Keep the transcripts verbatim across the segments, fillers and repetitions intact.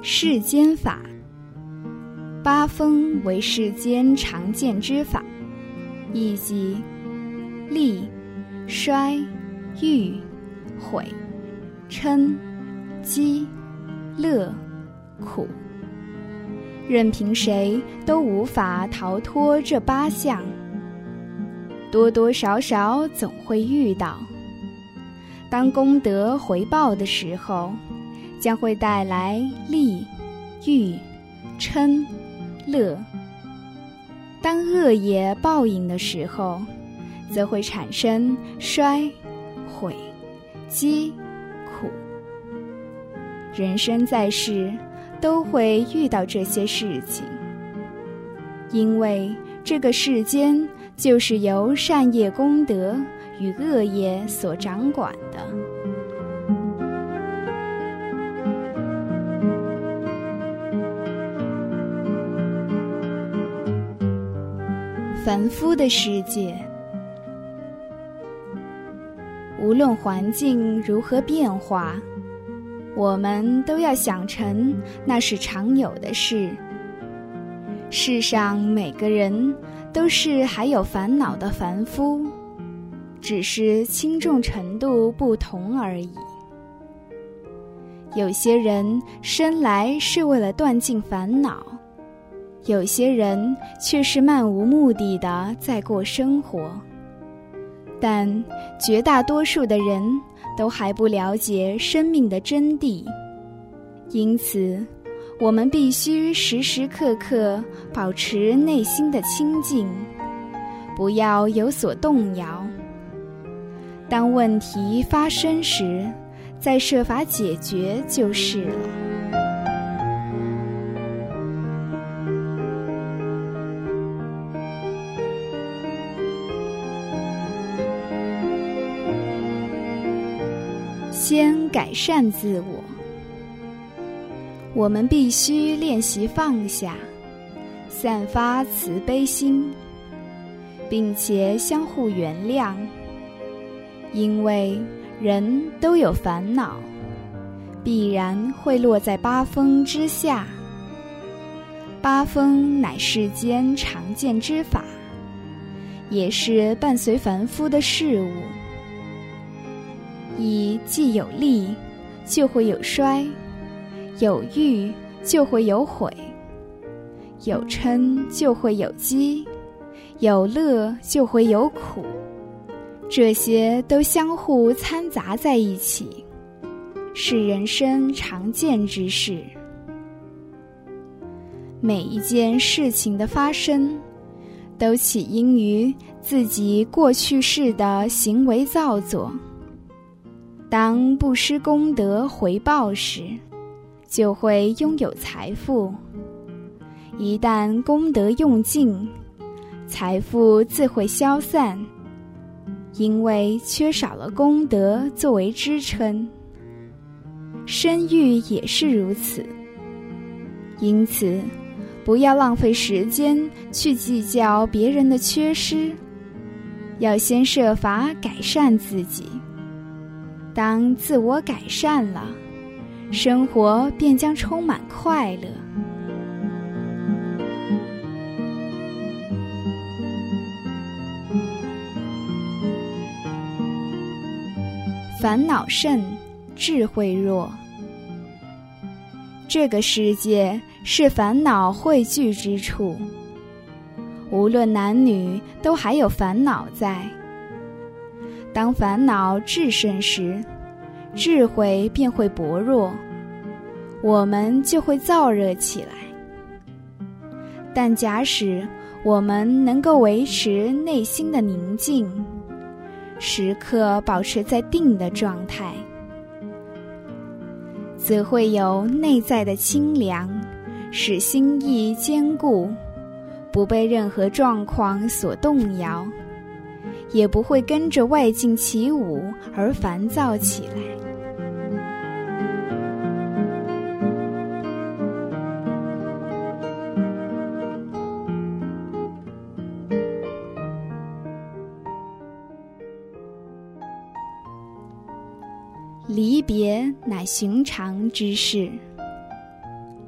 世间法。八风为世间常见之法，亦即利、衰、欲、毁、嗔、饥、乐、苦，任凭谁都无法逃脱这八项，多多少少总会遇到。当功德回报的时候，将会带来利、欲、嗔、乐；当恶业报应的时候，则会产生衰、毁、饥、苦。人生在世，都会遇到这些事情，因为这个世间就是由善业功德与恶业所掌管的。凡夫的世界，无论环境如何变化，我们都要想成那是常有的事。世上每个人都是还有烦恼的凡夫，只是轻重程度不同而已。有些人生来是为了断尽烦恼，有些人却是漫无目的的在过生活，但绝大多数的人都还不了解生命的真谛，因此我们必须时时刻刻保持内心的清净，不要有所动摇。当问题发生时，再设法解决就是了。先改善自我，我们必须练习放下，散发慈悲心，并且相互原谅。因为人都有烦恼，必然会落在八风之下。八风乃世间常见之法，也是伴随凡夫的事物。以既有利，就会有衰；有欲，就会有毁；有嗔，就会有饥；有乐，就会有苦。这些都相互掺杂在一起，是人生常见之事。每一件事情的发生，都起因于自己过去世的行为造作。当不施功德回报时，就会拥有财富；一旦功德用尽，财富自会消散，因为缺少了功德作为支撑。生育也是如此，因此不要浪费时间去计较别人的缺失，要先设法改善自己。当自我改善了，生活便将充满快乐。烦恼甚，智慧弱。这个世界是烦恼汇聚之处，无论男女都还有烦恼在。当烦恼炽盛时，智慧便会薄弱，我们就会燥热起来。但假使我们能够维持内心的宁静，时刻保持在定的状态，则会有内在的清凉，使心意坚固，不被任何状况所动摇，也不会跟着外境起舞而烦躁起来。离别乃寻常之事，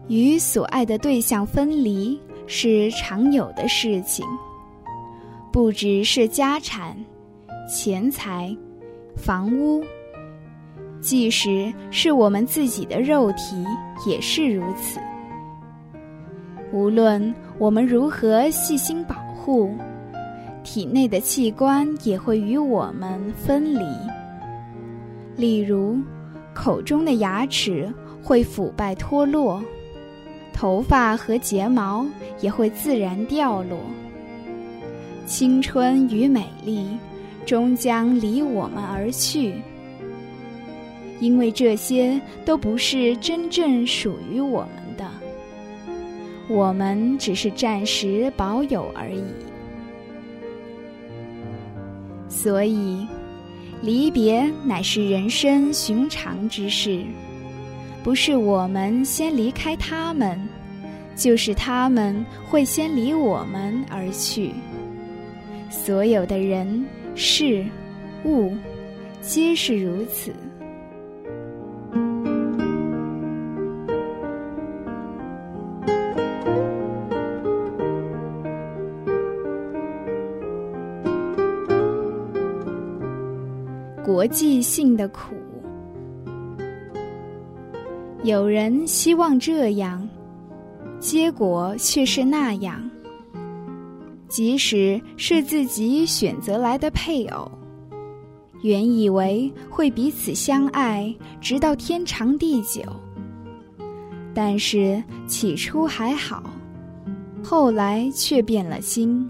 与所爱的对象分离是常有的事情，不只是家产、钱财、房屋，即使是我们自己的肉体也是如此。无论我们如何细心保护，体内的器官也会与我们分离。例如，口中的牙齿会腐败脱落，头发和睫毛也会自然掉落，青春与美丽终将离我们而去，因为这些都不是真正属于我们的，我们只是暂时保有而已。所以，离别乃是人生寻常之事，不是我们先离开他们，就是他们会先离我们而去。所有的人、事、物，皆是如此。国际性的苦，有人希望这样，结果却是那样。即使是自己选择来的配偶，原以为会彼此相爱，直到天长地久，但是起初还好，后来却变了心。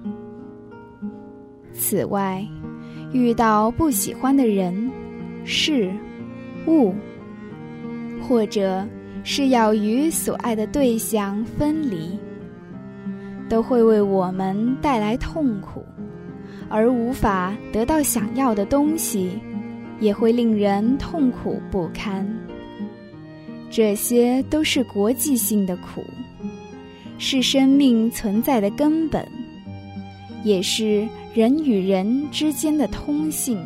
此外，遇到不喜欢的人、事、物，或者是要与所爱的对象分离，都会为我们带来痛苦，而无法得到想要的东西，也会令人痛苦不堪。这些都是国际性的苦，是生命存在的根本，也是人与人之间的通性。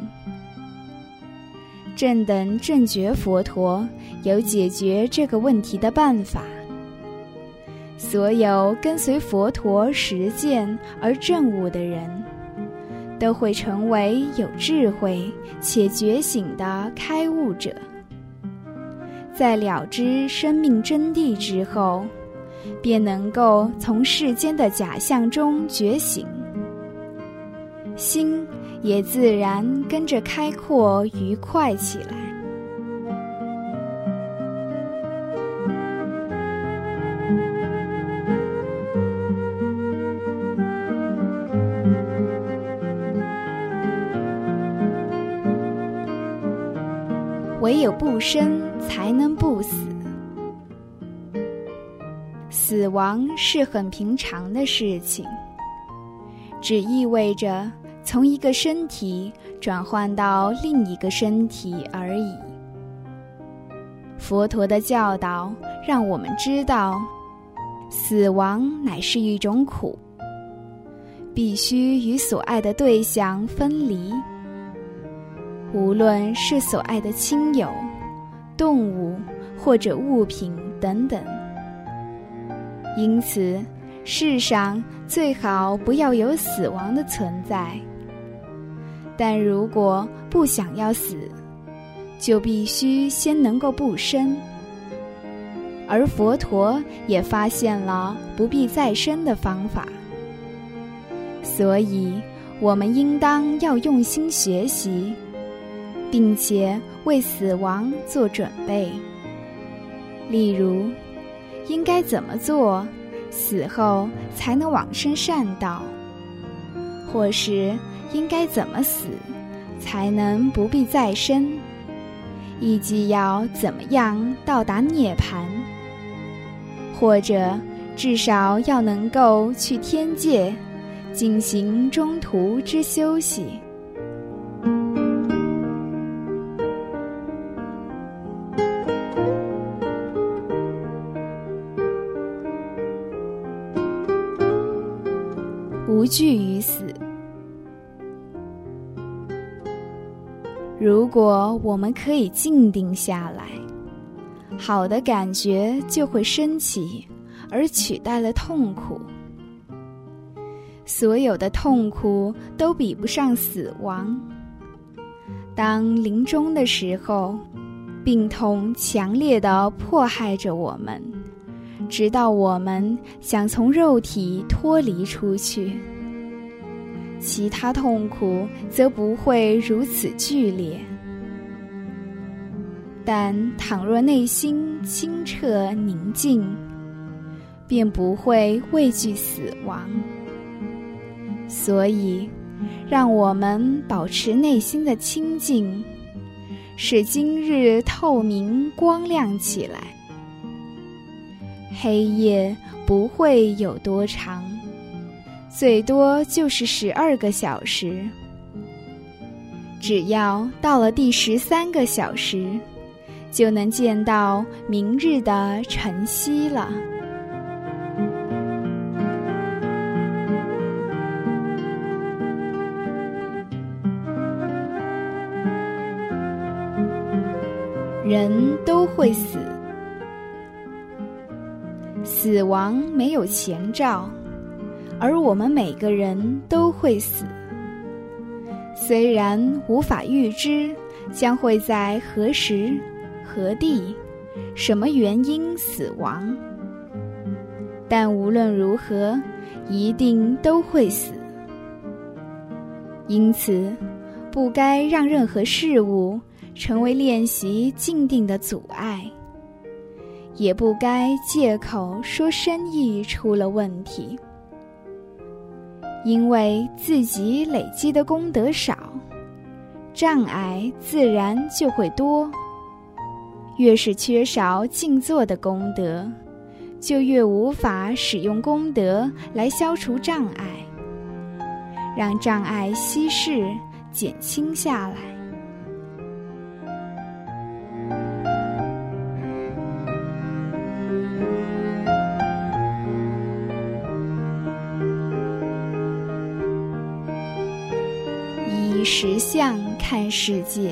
正等正觉佛陀有解决这个问题的办法，所有跟随佛陀实践而证悟的人，都会成为有智慧且觉醒的开悟者。在了知生命真谛之后，便能够从世间的假象中觉醒，心也自然跟着开阔愉快起来。唯有不生，才能不死。死亡是很平常的事情，只意味着从一个身体转换到另一个身体而已。佛陀的教导让我们知道，死亡乃是一种苦，必须与所爱的对象分离，无论是所爱的亲友、动物或者物品等等。因此，世上最好不要有死亡的存在。但如果不想要死，就必须先能够不生。而佛陀也发现了不必再生的方法，所以我们应当要用心学习，并且为死亡做准备。例如，应该怎么做，死后才能往生善道，或是应该怎么死，才能不必再生，以及要怎么样到达涅槃，或者至少要能够去天界进行中途之休息。无惧于死。如果我们可以静定下来， 好的感觉就会升起，而取代了痛苦。所有的痛苦都比不上死亡。当临终的时候，病痛强烈地迫害着我们，直到我们想从肉体脱离出去。其他痛苦则不会如此剧烈。但倘若内心清澈宁静，便不会畏惧死亡。所以，让我们保持内心的清净，使今日透明光亮起来。黑夜不会有多长，最多就是十二个小时。只要到了第十三个小时，就能见到明日的晨曦了。人都会死，死亡没有前兆，而我们每个人都会死。虽然无法预知将会在何时、何地、什么原因死亡，但无论如何，一定都会死。因此，不该让任何事物成为练习静定的阻碍，也不该借口说生意出了问题。因为自己累积的功德少，障碍自然就会多。越是缺少静坐的功德，就越无法使用功德来消除障碍，让障碍稀释减轻下来。以实相看世界，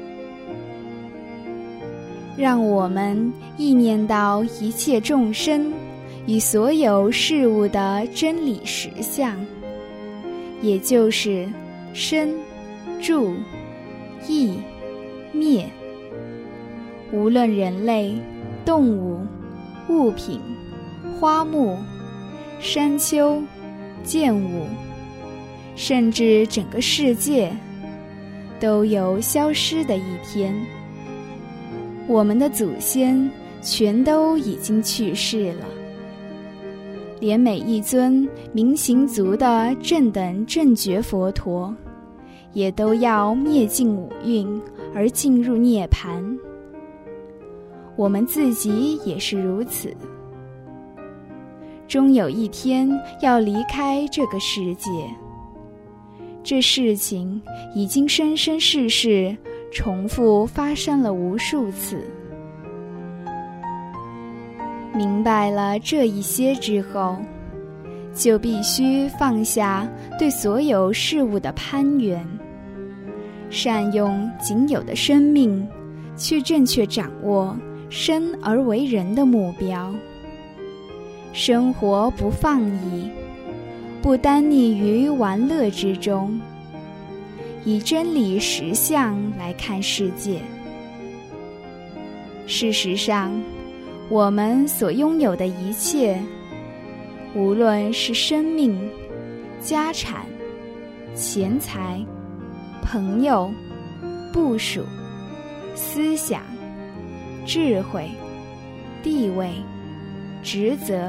让我们意念到一切众生与所有事物的真理实相，也就是生、住、异、灭。无论人类、动物、物品、花木、山丘、建物，甚至整个世界，都有消失的一天。我们的祖先全都已经去世了，连每一尊明行足的正等正觉佛陀，也都要灭尽五蕴而进入涅槃。我们自己也是如此，终有一天要离开这个世界。这事情已经生生世世重复发生了无数次。明白了这一些之后，就必须放下对所有事物的攀缘，善用仅有的生命，去正确掌握生而为人的目标。生活不放逸，不单溺于玩乐之中，以真理实相来看世界。事实上，我们所拥有的一切，无论是生命、家产、钱财、朋友、部属、思想、智慧、地位、职责，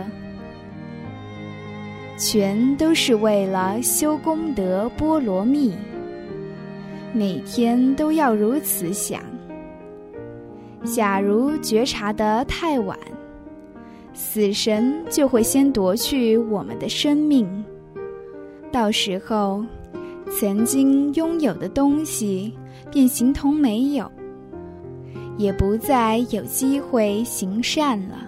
全都是为了修功德波罗蜜，每天都要如此想。假如觉察得太晚，死神就会先夺去我们的生命，到时候曾经拥有的东西便形同没有，也不再有机会行善了。